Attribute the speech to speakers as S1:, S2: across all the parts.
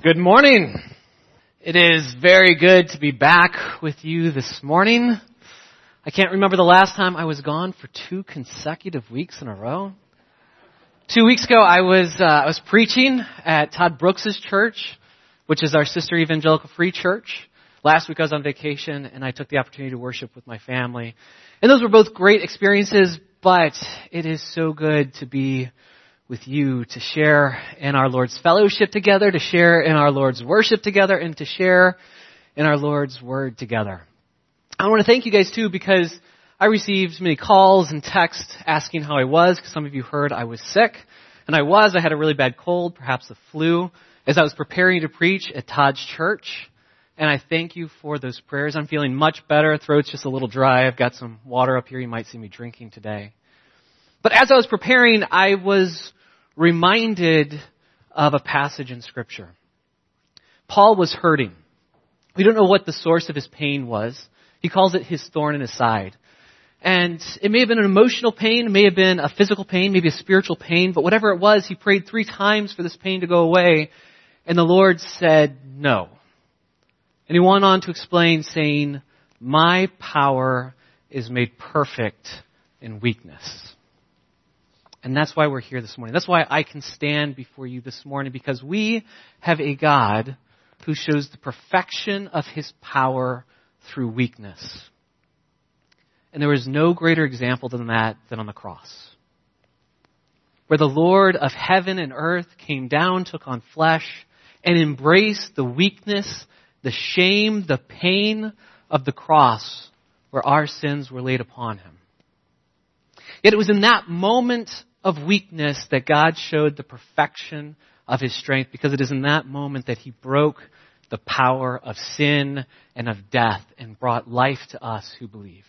S1: Good morning. It is very good to be back with you this morning. I can't remember the last time I was gone for 2 consecutive weeks in a row. 2 weeks ago, I was preaching at Todd Brooks' church, which is our sister evangelical free church. Last week I was on vacation and I took the opportunity to worship with my family. And those were both great experiences, but it is so good to be with you, to share in our Lord's fellowship together, to share in our Lord's worship together, and to share in our Lord's word together. I want to thank you guys too, because I received many calls and texts asking how I was, because some of you heard I was sick. And I had a really bad cold, perhaps the flu, as I was preparing to preach at Todd's church. And I thank you for those prayers. I'm feeling much better. Throat's just a little dry. I've got some water up here. You might see me drinking today. But as I was preparing, I was reminded of a passage in Scripture. Paul was hurting. We don't know what the source of his pain was. He calls it his thorn in his side. And it may have been an emotional pain, it may have been a physical pain, maybe a spiritual pain, but whatever it was, he prayed 3 times for this pain to go away, and the Lord said no. And he went on to explain, saying, "My power is made perfect in weakness." And that's why we're here this morning. That's why I can stand before you this morning, because we have a God who shows the perfection of his power through weakness. And there is no greater example than that than on the cross, where the Lord of heaven and earth came down, took on flesh, and embraced the weakness, the shame, the pain of the cross where our sins were laid upon him. Yet it was in that moment of weakness that God showed the perfection of his strength, because it is in that moment that he broke the power of sin and of death and brought life to us who believe.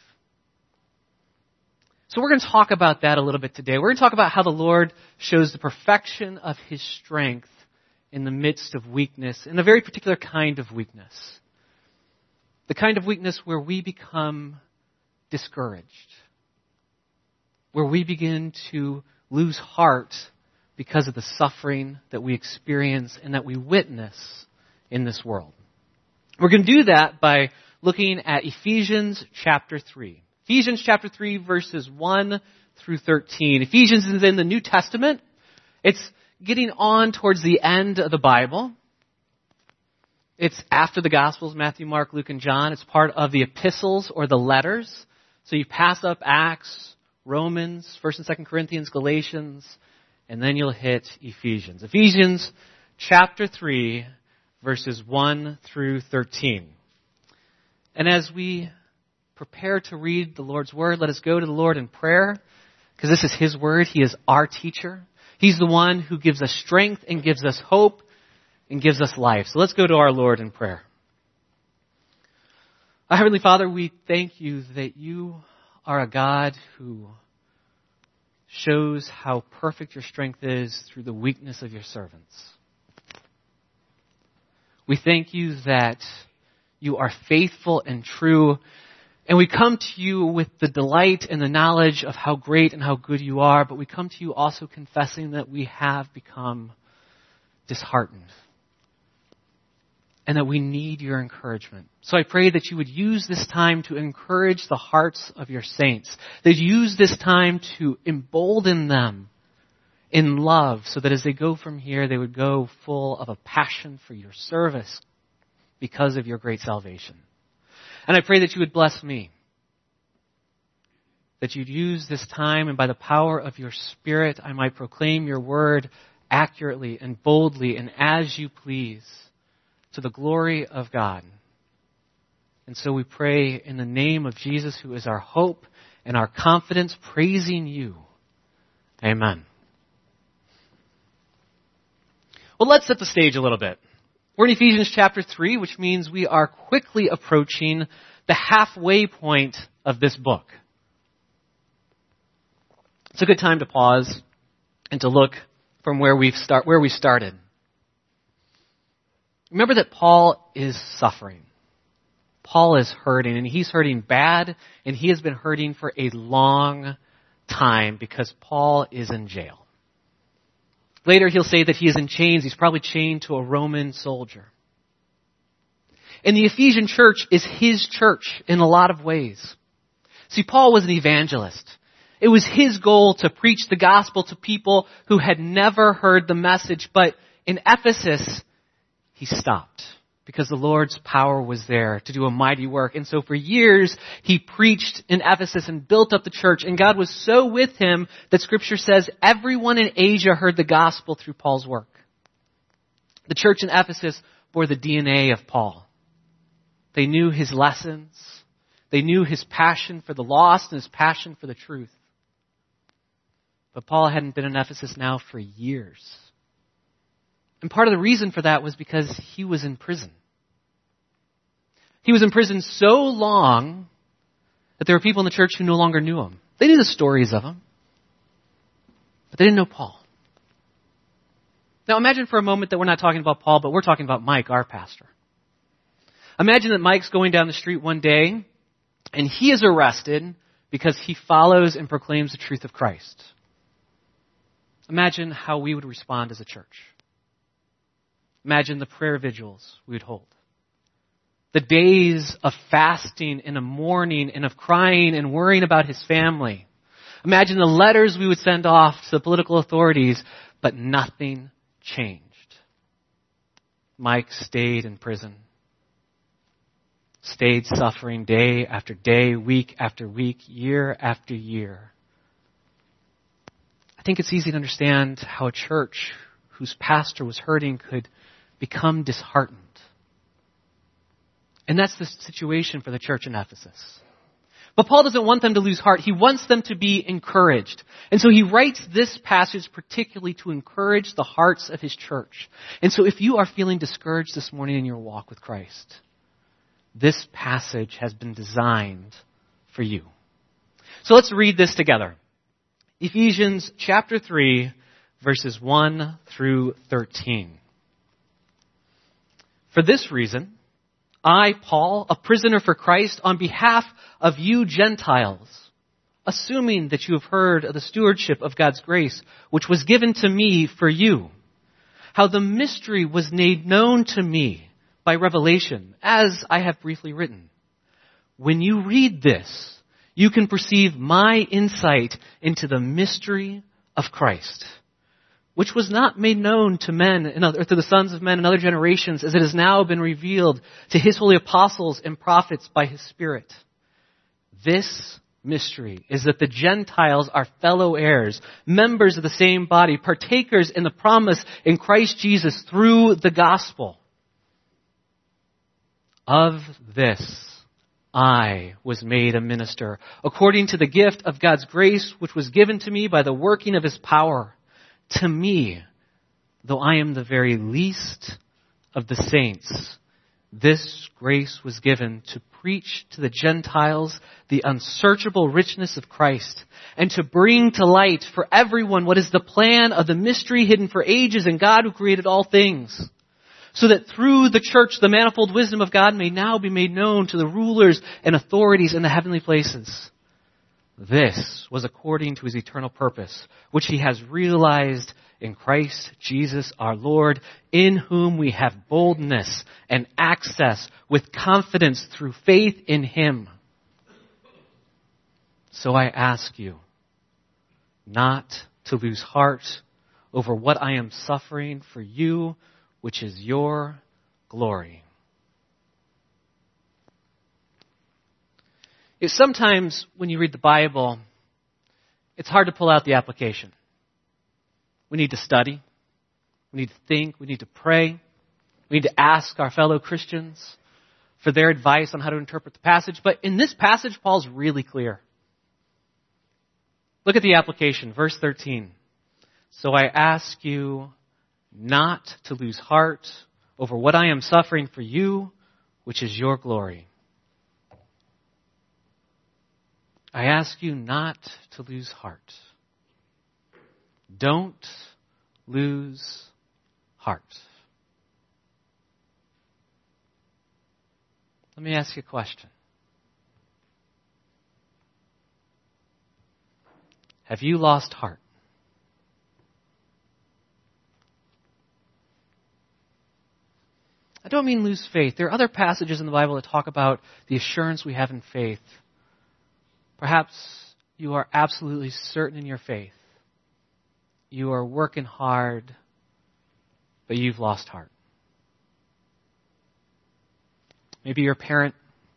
S1: So we're going to talk about that a little bit today. We're going to talk about how the Lord shows the perfection of his strength in the midst of weakness, in a very particular kind of weakness. The kind of weakness where we become discouraged, where we begin to lose heart because of the suffering that we experience and that we witness in this world. We're going to do that by looking at Ephesians chapter 3. Ephesians chapter 3, verses 1 through 13. Ephesians is in the New Testament. It's getting on towards the end of the Bible. It's after the Gospels, Matthew, Mark, Luke, and John. It's part of the epistles or the letters. So you pass up Acts, Romans, 1st and 2nd Corinthians, Galatians, and then you'll hit Ephesians. Ephesians chapter 3, verses 1 through 13. And as we prepare to read the Lord's Word, let us go to the Lord in prayer, because this is his Word. He is our teacher. He's the one who gives us strength and gives us hope and gives us life. So let's go to our Lord in prayer. Our Heavenly Father, we thank you that you are a God who shows how perfect your strength is through the weakness of your servants. We thank you that you are faithful and true, and we come to you with the delight and the knowledge of how great and how good you are, but we come to you also confessing that we have become disheartened and that we need your encouragement. So I pray that you would use this time to encourage the hearts of your saints, that you use this time to embolden them in love, so that as they go from here, they would go full of a passion for your service because of your great salvation. And I pray that you would bless me, that you'd use this time, and by the power of your Spirit, I might proclaim your word accurately and boldly and as you please, to the glory of God. And so we pray in the name of Jesus, who is our hope and our confidence, praising you. Amen. Well, let's set the stage a little bit. We're in Ephesians chapter 3, which means we are quickly approaching the halfway point of this book. It's a good time to pause and to look from where we started. Remember that Paul is suffering. Paul is hurting, and he's hurting bad, and he has been hurting for a long time because Paul is in jail. Later he'll say that he is in chains. He's probably chained to a Roman soldier. And the Ephesian church is his church in a lot of ways. See, Paul was an evangelist. It was his goal to preach the gospel to people who had never heard the message. But in Ephesus, he stopped because the Lord's power was there to do a mighty work. And so for years, he preached in Ephesus and built up the church. And God was so with him that Scripture says everyone in Asia heard the gospel through Paul's work. The church in Ephesus bore the DNA of Paul. They knew his lessons. They knew his passion for the lost and his passion for the truth. But Paul hadn't been in Ephesus now for years. And part of the reason for that was because he was in prison. He was in prison so long that there were people in the church who no longer knew him. They knew the stories of him, but they didn't know Paul. Now imagine for a moment that we're not talking about Paul, but we're talking about Mike, our pastor. Imagine that Mike's going down the street one day and he is arrested because he follows and proclaims the truth of Christ. Imagine how we would respond as a church. Imagine the prayer vigils we would hold. The days of fasting and of mourning and of crying and worrying about his family. Imagine the letters we would send off to the political authorities, but nothing changed. Mike stayed in prison. Stayed suffering day after day, week after week, year after year. I think it's easy to understand how a church whose pastor was hurting could become disheartened. And that's the situation for the church in Ephesus. But Paul doesn't want them to lose heart. He wants them to be encouraged. And so he writes this passage particularly to encourage the hearts of his church. And so if you are feeling discouraged this morning in your walk with Christ, this passage has been designed for you. So let's read this together. Ephesians chapter 3, verses 1 through 13. For this reason, I, Paul, a prisoner for Christ, on behalf of you Gentiles, assuming that you have heard of the stewardship of God's grace, which was given to me for you, how the mystery was made known to me by revelation, as I have briefly written. When you read this, you can perceive my insight into the mystery of Christ, which was not made known to men, or to the sons of men in other generations, as it has now been revealed to his holy apostles and prophets by his Spirit. This mystery is that the Gentiles are fellow heirs, members of the same body, partakers in the promise in Christ Jesus through the gospel. Of this I was made a minister, according to the gift of God's grace, which was given to me by the working of his power. To me, though I am the very least of the saints, this grace was given to preach to the Gentiles the unsearchable richness of Christ, and to bring to light for everyone what is the plan of the mystery hidden for ages in God who created all things, so that through the church the manifold wisdom of God may now be made known to the rulers and authorities in the heavenly places. This was according to his eternal purpose, which he has realized in Christ Jesus our Lord, in whom we have boldness and access with confidence through faith in him. So I ask you not to lose heart over what I am suffering for you, which is your glory. Sometimes when you read the Bible, it's hard to pull out the application. We need to study. We need to think. We need to pray. We need to ask our fellow Christians for their advice on how to interpret the passage. But in this passage, Paul's really clear. Look at the application, verse 13. So I ask you not to lose heart over what I am suffering for you, which is your glory. I ask you not to lose heart. Don't lose heart. Let me ask you a question. Have you lost heart? I don't mean lose faith. There are other passages in the Bible that talk about the assurance we have in faith. Perhaps you are absolutely certain in your faith. You are working hard, but you've lost heart. Maybe you're a parent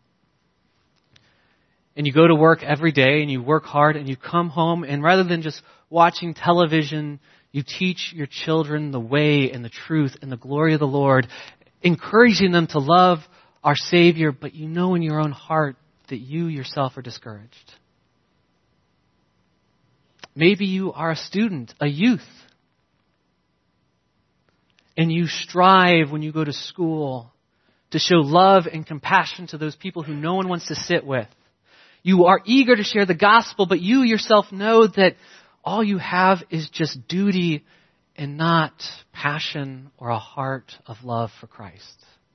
S1: and you go to work every day and you work hard and you come home and rather than just watching television, you teach your children the way and the truth and the glory of the Lord, encouraging them to love our Savior, but you know in your own heart that you yourself are discouraged. Maybe you are a student, a youth, and you strive when you go to school to show love and compassion to those people who no one wants to sit with. You are eager to share the gospel, but you yourself know that all you have is just duty and not passion or a heart of love for Christ.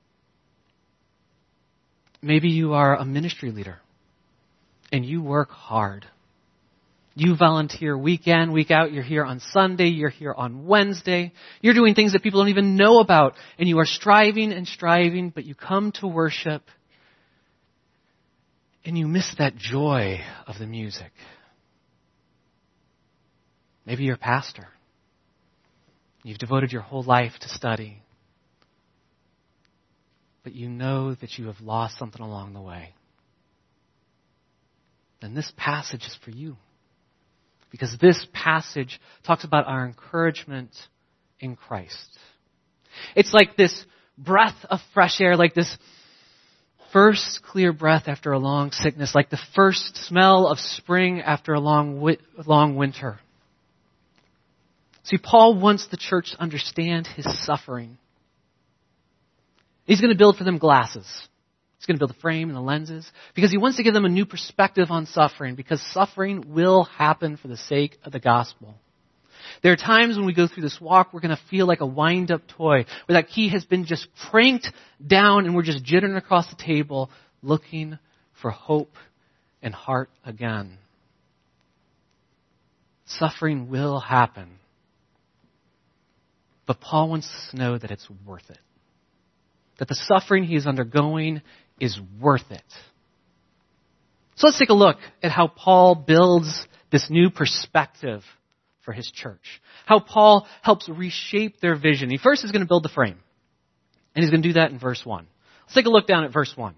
S1: Maybe you are a ministry leader and you work hard. You volunteer week in, week out. You're here on Sunday. You're here on Wednesday. You're doing things that people don't even know about. And you are striving and striving, but you come to worship and you miss that joy of the music. Maybe you're a pastor. You've devoted your whole life to study. But you know that you have lost something along the way. And this passage is for you. Because this passage talks about our encouragement in Christ. It's like this breath of fresh air, like this first clear breath after a long sickness, like the first smell of spring after a long winter. See, Paul wants the church to understand his suffering. He's going to build for them glasses. He's going to build the frame and the lenses because he wants to give them a new perspective on suffering because suffering will happen for the sake of the gospel. There are times when we go through this walk, we're going to feel like a wind-up toy where that key has been just cranked down and we're just jittering across the table looking for hope and heart again. Suffering will happen. But Paul wants us to know that it's worth it. That the suffering he is undergoing is worth it. So let's take a look at how Paul builds this new perspective for his church. How Paul helps reshape their vision. He first is going to build the frame. And he's going to do that in verse 1. Let's take a look down at verse 1.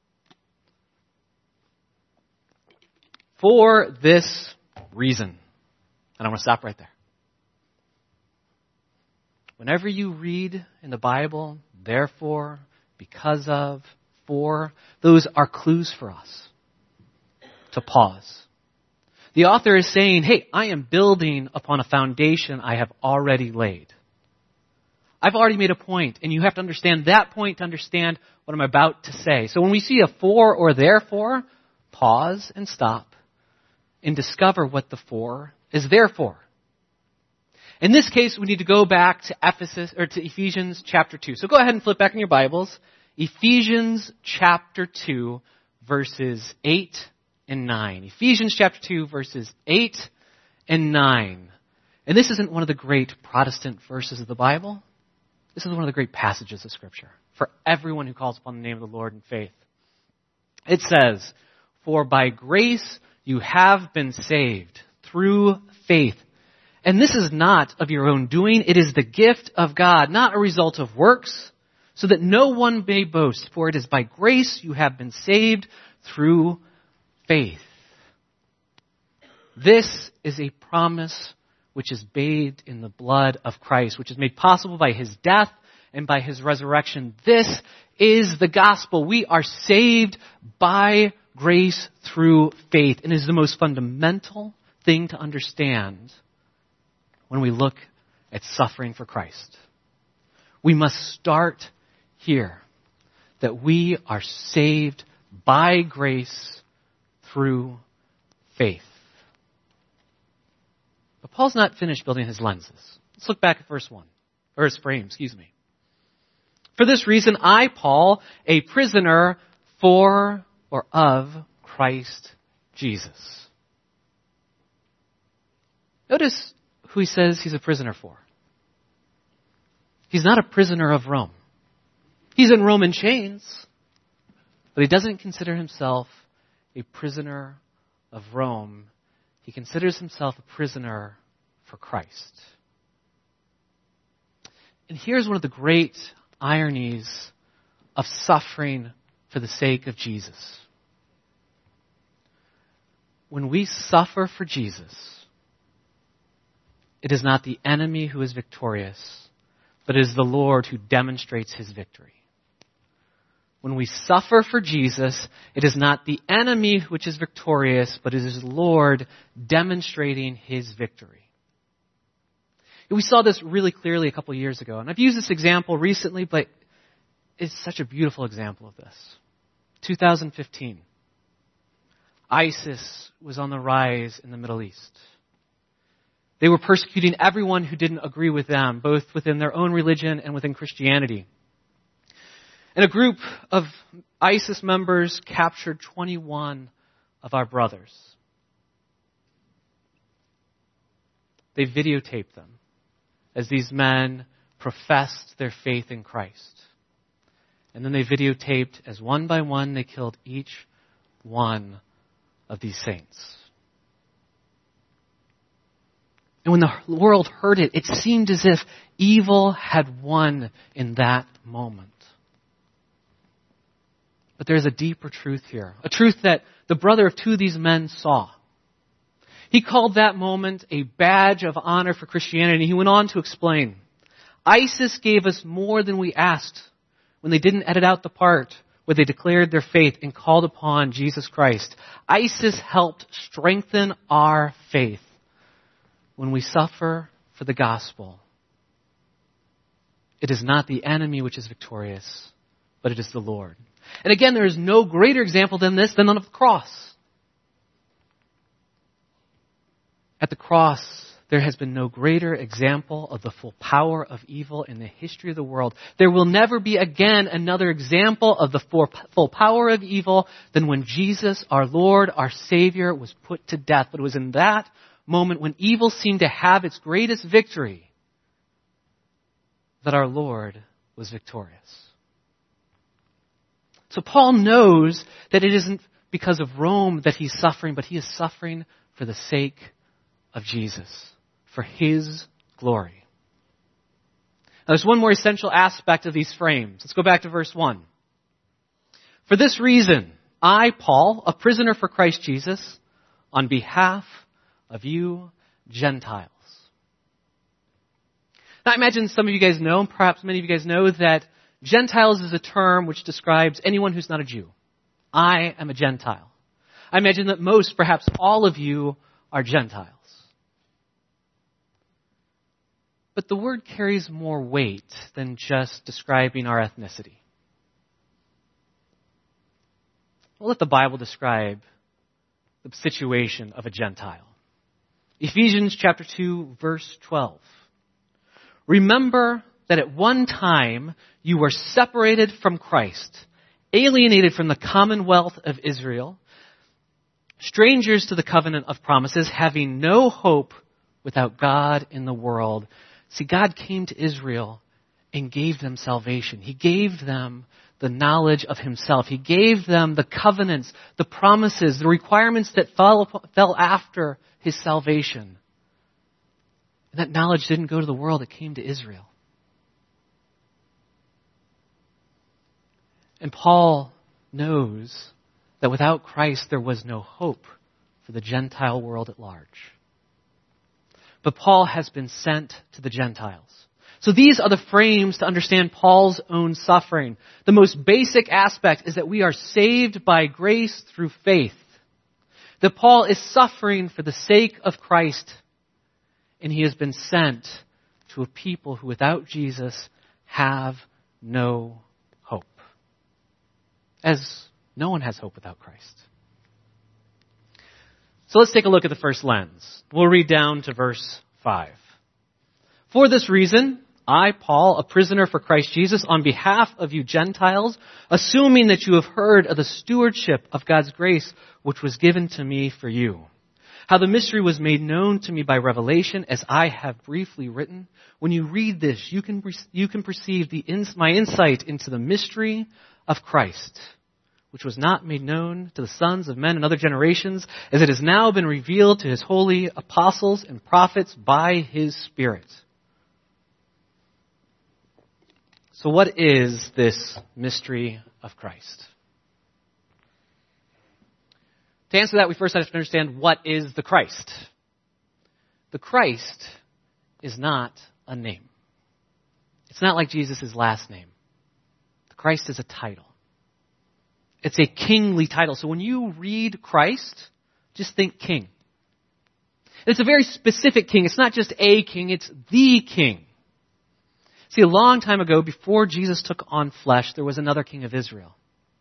S1: For this reason. And I'm going to stop right there. Whenever you read in the Bible, therefore, because of, for, those are clues for us to pause. The author is saying, hey, I am building upon a foundation I have already laid. I've already made a point, and you have to understand that point to understand what I'm about to say. So when we see a for or therefore, pause and stop and discover what the for is there for. In this case, we need to go back to Ephesians chapter 2. So go ahead and flip back in your Bibles. Ephesians chapter 2, verses 8 and 9. Ephesians chapter 2, verses 8 and 9. And this isn't one of the great Protestant verses of the Bible. This is one of the great passages of Scripture for everyone who calls upon the name of the Lord in faith. It says, for by grace you have been saved through faith. And this is not of your own doing. It is the gift of God, not a result of works, so that no one may boast. For it is by grace you have been saved through faith. This is a promise which is bathed in the blood of Christ, which is made possible by his death and by his resurrection. This is the gospel. We are saved by grace through faith. And it is the most fundamental thing to understand when we look at suffering for Christ. We must start here, that we are saved by grace through faith. But Paul's not finished building his lenses. Let's look back at verse 1, or his frame, For this reason, I, Paul, a prisoner for or of Christ Jesus. Notice who he says he's a prisoner for. He's not a prisoner of Rome. He's in Roman chains, but he doesn't consider himself a prisoner of Rome. He considers himself a prisoner for Christ. And here's one of the great ironies of suffering for the sake of Jesus. When we suffer for Jesus, it is not the enemy who is victorious, but it is the Lord who demonstrates his victory. When we suffer for Jesus, it is not the enemy which is victorious, but it is the Lord demonstrating his victory. We saw this really clearly a couple of years ago, and I've used this example recently, but it's such a beautiful example of this. 2015. ISIS was on the rise in the Middle East. They were persecuting everyone who didn't agree with them, both within their own religion and within Christianity. And a group of ISIS members captured 21 of our brothers. They videotaped them as these men professed their faith in Christ. And then they videotaped as one by one they killed each one of these saints. And when the world heard it, it seemed as if evil had won in that moment. But there's a deeper truth here, a truth that the brother of two of these men saw. He called that moment a badge of honor for Christianity. He went on to explain, ISIS gave us more than we asked when they didn't edit out the part where they declared their faith and called upon Jesus Christ. ISIS helped strengthen our faith when we suffer for the gospel. It is not the enemy which is victorious, but it is the Lord. And again, there is no greater example than this than on the cross. At the cross, there has been no greater example of the full power of evil in the history of the world. There will never be again another example of the full power of evil than when Jesus, our Lord, our Savior, was put to death. But it was in that moment when evil seemed to have its greatest victory that our Lord was victorious. So Paul knows that it isn't because of Rome that he's suffering, but he is suffering for the sake of Jesus, for his glory. Now, there's one more essential aspect of these frames. Let's go back to verse 1. For this reason, I, Paul, a prisoner for Christ Jesus, on behalf of you Gentiles. Now, I imagine some of you guys know, and perhaps many of you guys know, that Gentiles is a term which describes anyone who's not a Jew. I am a Gentile. I imagine that most, perhaps all of you, are Gentiles. But the word carries more weight than just describing our ethnicity. We'll let the Bible describe the situation of a Gentile. Ephesians chapter 2, verse 12. Remember that at one time you were separated from Christ, alienated from the commonwealth of Israel, strangers to the covenant of promises, having no hope without God in the world. See, God came to Israel and gave them salvation. He gave them the knowledge of himself. He gave them the covenants, the promises, the requirements that fell after his salvation. And that knowledge didn't go to the world, it came to Israel. And Paul knows that without Christ there was no hope for the Gentile world at large. But Paul has been sent to the Gentiles. So these are the frames to understand Paul's own suffering. The most basic aspect is that we are saved by grace through faith. That Paul is suffering for the sake of Christ, and he has been sent to a people who without Jesus have no hope. As no one has hope without Christ. So let's take a look at the first lens. We'll read down to verse 5. For this reason, I, Paul, a prisoner for Christ Jesus, on behalf of you Gentiles, assuming that you have heard of the stewardship of God's grace which was given to me for you. how the mystery was made known to me by revelation, as I have briefly written. When you read this, you can perceive my insight into the mystery of Christ, which was not made known to the sons of men in other generations, as it has now been revealed to his holy apostles and prophets by his Spirit. So what is this mystery of Christ? To answer that, we first have to understand what is the Christ. The Christ is not a name. It's not like Jesus' last name. The Christ is a title. It's a kingly title. So when you read Christ, just think king. It's a very specific king. It's not just a king, it's the king. See, a long time ago, before Jesus took on flesh, there was another king of Israel,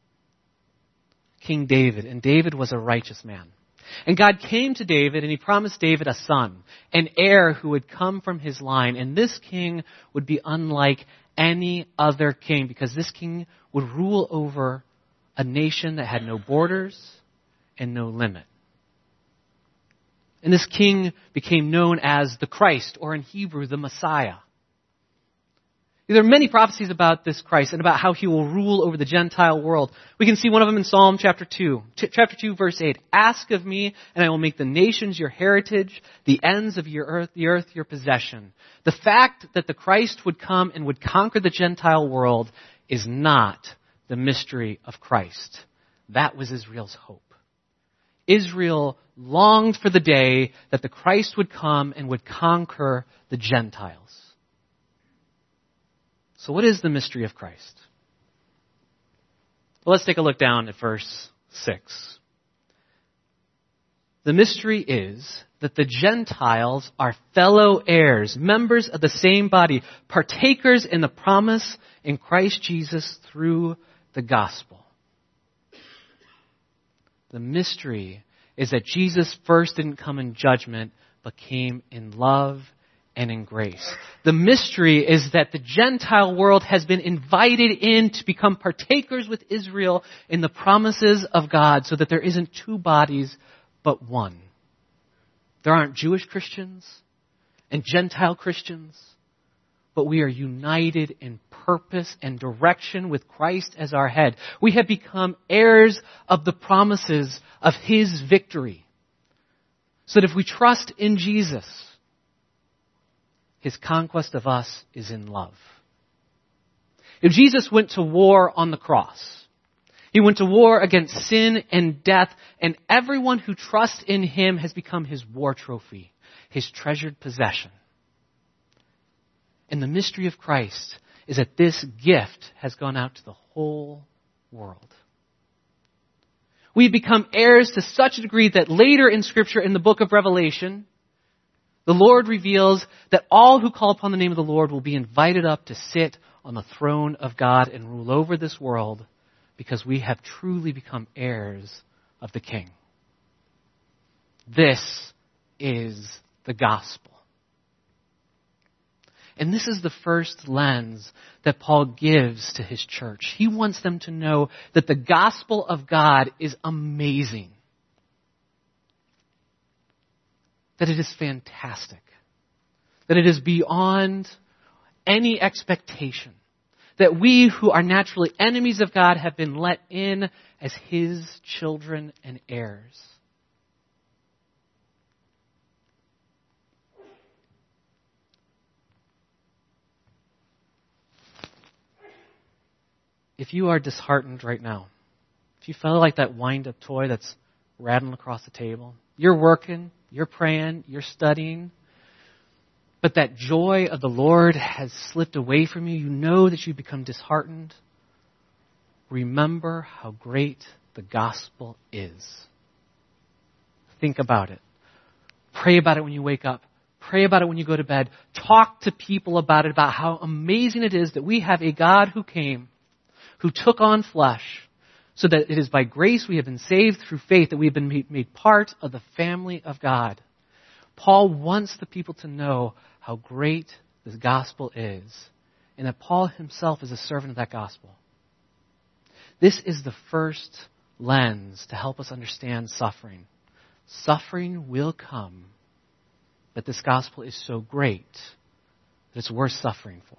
S1: King David. And David was a righteous man. And God came to David and he promised David a son, an heir who would come from his line. And this king would be unlike any other king because this king would rule over a nation that had no borders and no limit. And this king became known as the Christ, or in Hebrew, the Messiah. There are many prophecies about this Christ and about how he will rule over the Gentile world. We can see one of them in Psalm chapter 2. Chapter 2, verse 8. Ask of me, and I will make the nations your heritage, the ends of the earth your possession. The fact that the Christ would come and would conquer the Gentile world is not the mystery of Christ. That was Israel's hope. Israel longed for the day that the Christ would come and would conquer the Gentiles. So what is the mystery of Christ? Well, let's take a look down at verse 6. The mystery is that the Gentiles are fellow heirs, members of the same body, partakers in the promise in Christ Jesus through the gospel. The mystery is that Jesus first didn't come in judgment, but came in love and in grace. The mystery is that the Gentile world has been invited in to become partakers with Israel in the promises of God so that there isn't two bodies but one. There aren't Jewish Christians and Gentile Christians, but we are united in purpose and direction with Christ as our head. We have become heirs of the promises of his victory. So that if we trust in Jesus, his conquest of us is in love. If Jesus went to war on the cross, he went to war against sin and death, and everyone who trusts in him has become his war trophy, his treasured possession. And the mystery of Christ is that this gift has gone out to the whole world. We've become heirs to such a degree that later in Scripture, in the book of Revelation, the Lord reveals that all who call upon the name of the Lord will be invited up to sit on the throne of God and rule over this world because we have truly become heirs of the King. This is the gospel. And this is the first lens that Paul gives to his church. He wants them to know that the gospel of God is amazing. That it is fantastic. That it is beyond any expectation. That we who are naturally enemies of God have been let in as his children and heirs. If you are disheartened right now, if you feel like that wind-up toy that's rattling across the table, you're working, you're praying, you're studying, but that joy of the Lord has slipped away from you, you know that you've become disheartened, remember how great the gospel is. Think about it. Pray about it when you wake up. Pray about it when you go to bed. Talk to people about it, about how amazing it is that we have a God who came, who took on flesh, so that it is by grace we have been saved through faith, that we have been made part of the family of God. Paul wants the people to know how great this gospel is, and that Paul himself is a servant of that gospel. This is the first lens to help us understand suffering. suffering will come, but this gospel is so great that it's worth suffering for.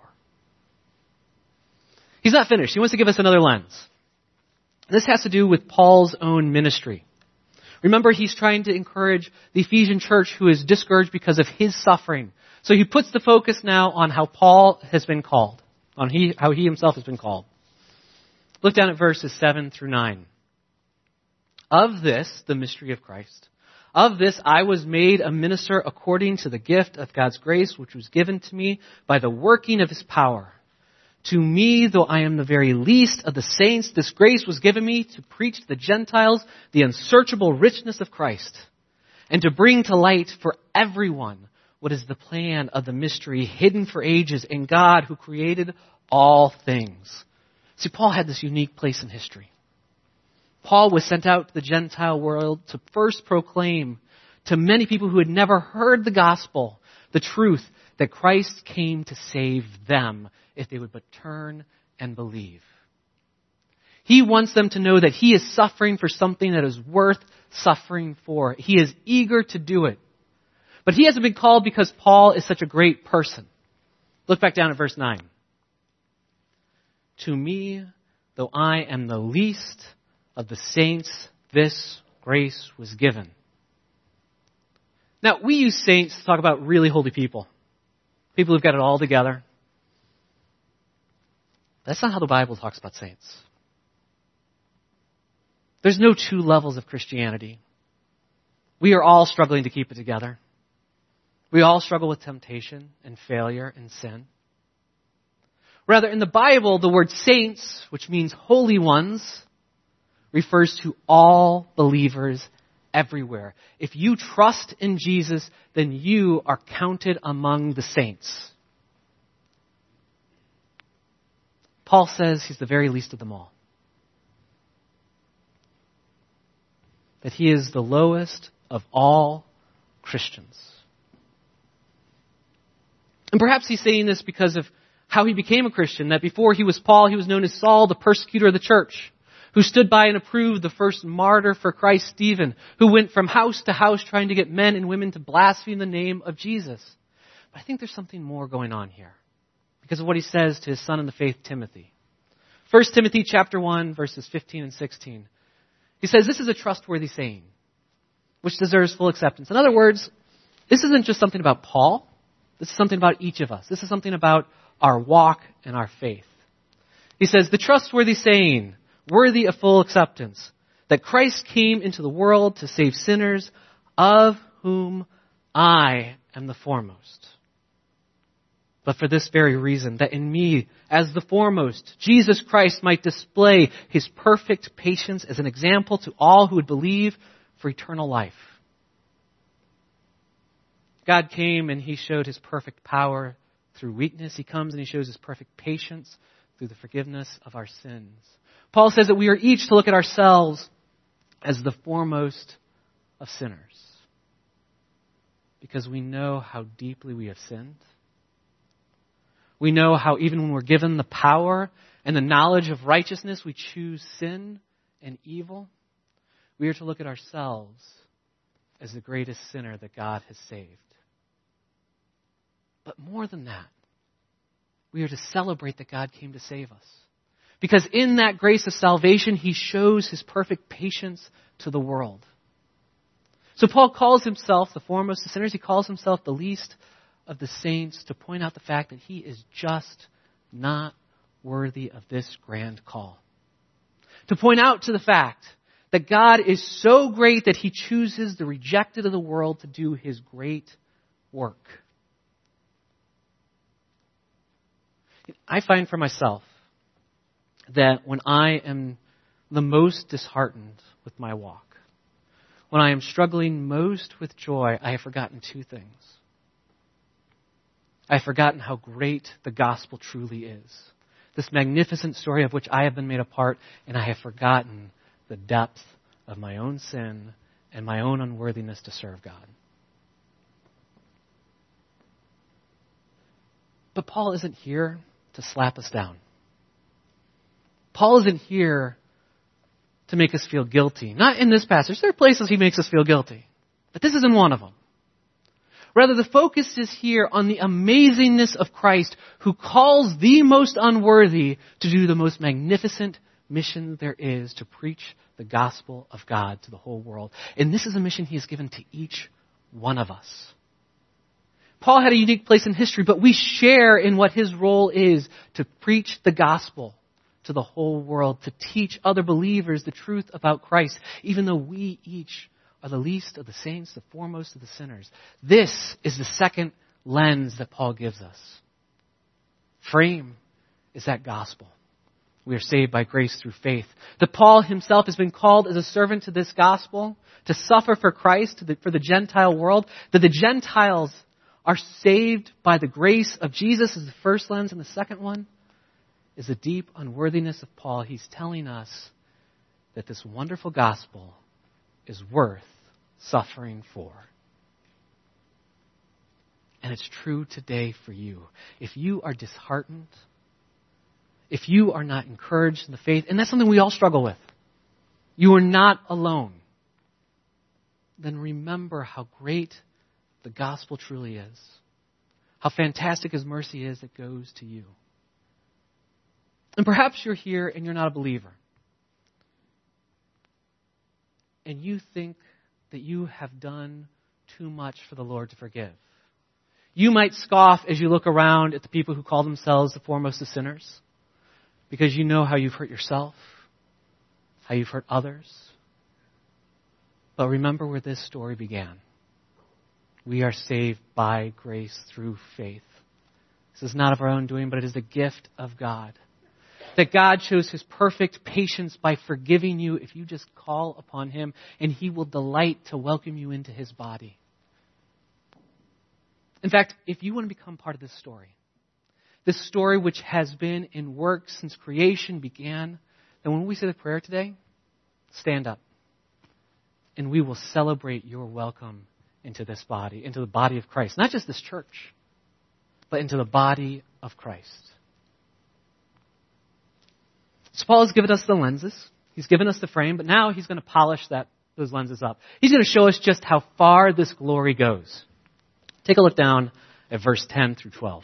S1: He's not finished. He wants to give us another lens. This has to do with Paul's own ministry. Remember, he's trying to encourage the Ephesian church who is discouraged because of his suffering. So he puts the focus now on how Paul has been called, on how he himself has been called. Look down at verses 7 through 9. Of this, the mystery of Christ. Of this I was made a minister according to the gift of God's grace, which was given to me by the working of his power. To me, though I am the very least of the saints, this grace was given me to preach to the Gentiles the unsearchable richness of Christ, and to bring to light for everyone what is the plan of the mystery hidden for ages in God who created all things. See, Paul had this unique place in history. Paul was sent out to the Gentile world to first proclaim to many people who had never heard the gospel, the truth that Christ came to save them if they would but turn and believe. He wants them to know that he is suffering for something that is worth suffering for. He is eager to do it. But he hasn't been called because Paul is such a great person. Look back down at verse 9. To me, though I am the least of the saints, this grace was given. Now, we use saints to talk about really holy people. People who've got it all together. That's not how the Bible talks about saints. There's no two levels of Christianity. We are all struggling to keep it together. We all struggle with temptation and failure and sin. Rather, in the Bible, the word saints, which means holy ones, refers to all believers everywhere. If you trust in Jesus, then you are counted among the saints. Paul says he's the very least of them all. That he is the lowest of all Christians. And perhaps he's saying this because of how he became a Christian, that before he was Paul, he was known as Saul, the persecutor of the church, who stood by and approved the first martyr for Christ, Stephen, who went from house to house trying to get men and women to blaspheme the name of Jesus. But I think there's something more going on here because of what he says to his son in the faith, Timothy. 1 Timothy chapter 1, verses 15 and 16. He says, this is a trustworthy saying, which deserves full acceptance. In other words, this isn't just something about Paul. This is something about each of us. This is something about our walk and our faith. He says, the trustworthy saying, worthy of full acceptance, that Christ came into the world to save sinners, of whom I am the foremost. But for this very reason, that in me, as the foremost, Jesus Christ might display his perfect patience as an example to all who would believe for eternal life. God came and he showed his perfect power through weakness. He comes and he shows his perfect patience through the forgiveness of our sins. Paul says that we are each to look at ourselves as the foremost of sinners. Because we know how deeply we have sinned. We know how even when we're given the power and the knowledge of righteousness, we choose sin and evil. We are to look at ourselves as the greatest sinner that God has saved. But more than that, we are to celebrate that God came to save us. Because in that grace of salvation, he shows his perfect patience to the world. So Paul calls himself the foremost of sinners. He calls himself the least of the saints to point out the fact that he is just not worthy of this grand call. To point out to the fact that God is so great that he chooses the rejected of the world to do his great work. I find for myself that when I am the most disheartened with my walk, when I am struggling most with joy, I have forgotten two things. I have forgotten how great the gospel truly is. This magnificent story of which I have been made a part, and I have forgotten the depth of my own sin and my own unworthiness to serve God. But Paul isn't here to slap us down. Paul isn't here to make us feel guilty. Not in this passage. There are places he makes us feel guilty. But this isn't one of them. Rather, the focus is here on the amazingness of Christ, who calls the most unworthy to do the most magnificent mission there is, to preach the gospel of God to the whole world. And this is a mission he has given to each one of us. Paul had a unique place in history, but we share in what his role is to preach the gospel to the whole world, to teach other believers the truth about Christ, even though we each are the least of the saints, the foremost of the sinners. This is the second lens that Paul gives us. Frame is that gospel. We are saved by grace through faith. That Paul himself has been called as a servant to this gospel, to suffer for Christ, for the Gentile world. That the Gentiles are saved by the grace of Jesus is the first lens, and the second one is the deep unworthiness of Paul. He's telling us that this wonderful gospel is worth suffering for. And it's true today for you. If you are disheartened, if you are not encouraged in the faith, and that's something we all struggle with, you are not alone, then remember how great the gospel truly is. How fantastic his mercy is that goes to you. And perhaps you're here and you're not a believer. And you think that you have done too much for the Lord to forgive. You might scoff as you look around at the people who call themselves the foremost of sinners, because you know how you've hurt yourself, how you've hurt others. But remember where this story began. We are saved by grace through faith. This is not of our own doing, but it is the gift of God. That God shows his perfect patience by forgiving you if you just call upon him, and he will delight to welcome you into his body. In fact, if you want to become part of this story which has been in work since creation began, then when we say the prayer today, stand up. And we will celebrate your welcome into this body, into the body of Christ. Not just this church, but into the body of Christ. So Paul has given us the lenses. He's given us the frame, but now he's going to polish those lenses up. He's going to show us just how far this glory goes. Take a look down at verse 10 through 12.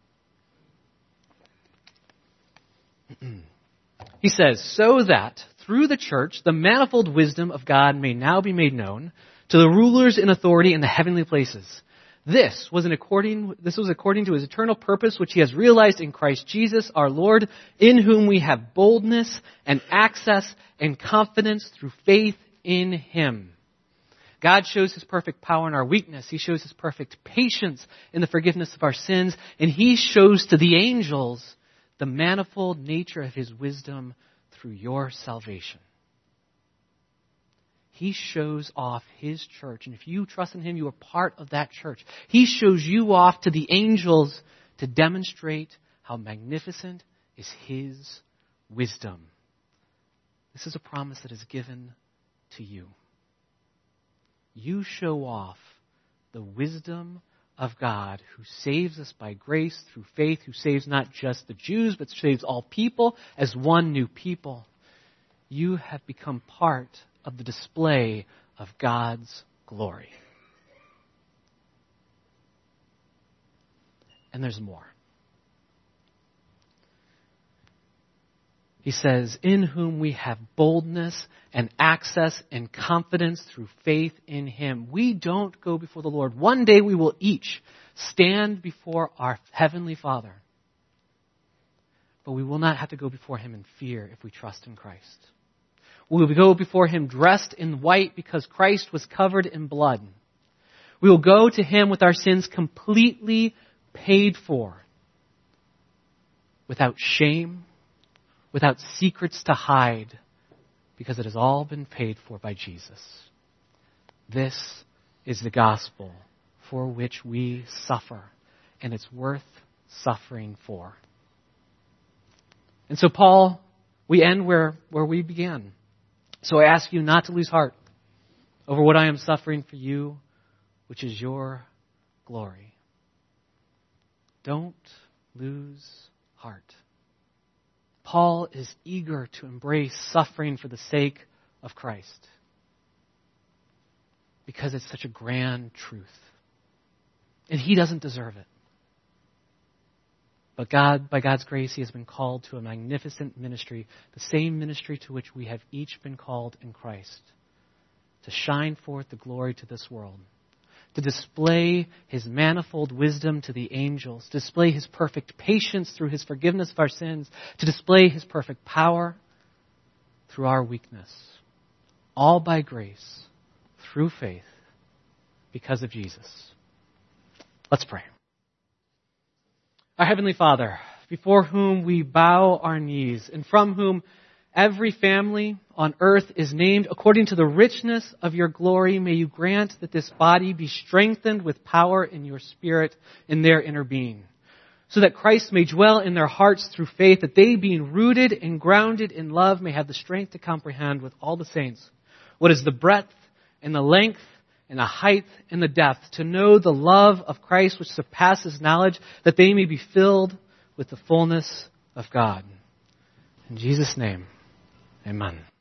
S1: He says, "So that through the church the manifold wisdom of God may now be made known to the rulers in authority in the heavenly places. This was according to his eternal purpose, which he has realized in Christ Jesus our Lord, in whom we have boldness and access and confidence through faith in him." God shows his perfect power in our weakness. He shows his perfect patience in the forgiveness of our sins. And he shows to the angels the manifold nature of his wisdom through your salvation. He shows off his church. And if you trust in him, you are part of that church. He shows you off to the angels to demonstrate how magnificent is his wisdom. This is a promise that is given to you. You show off the wisdom of God, who saves us by grace through faith, who saves not just the Jews, but saves all people as one new people. You have become part of the display of God's glory. And there's more. He says, "In whom we have boldness and access and confidence through faith in him." We don't go before the Lord. One day we will each stand before our Heavenly Father. But we will not have to go before him in fear if we trust in Christ. We will go before him dressed in white because Christ was covered in blood. We will go to him with our sins completely paid for, without shame, without secrets to hide, because it has all been paid for by Jesus. This is the gospel for which we suffer, and it's worth suffering for. And so, Paul, we end where we began. So I ask you not to lose heart over what I am suffering for you, which is your glory. Don't lose heart. Paul is eager to embrace suffering for the sake of Christ. because it's such a grand truth. And he doesn't deserve it. But God, by God's grace, he has been called to a magnificent ministry, the same ministry to which we have each been called in Christ, to shine forth the glory to this world, to display his manifold wisdom to the angels, to display his perfect patience through his forgiveness of our sins, to display his perfect power through our weakness, all by grace, through faith, because of Jesus. Let's pray. Our Heavenly Father, before whom we bow our knees, and from whom every family on earth is named according to the richness of your glory, may you grant that this body be strengthened with power in your Spirit in their inner being, so that Christ may dwell in their hearts through faith, that they, being rooted and grounded in love, may have the strength to comprehend with all the saints what is the breadth and the length and the height and the depth, to know the love of Christ which surpasses knowledge, that they may be filled with the fullness of God. In Jesus' name, amen.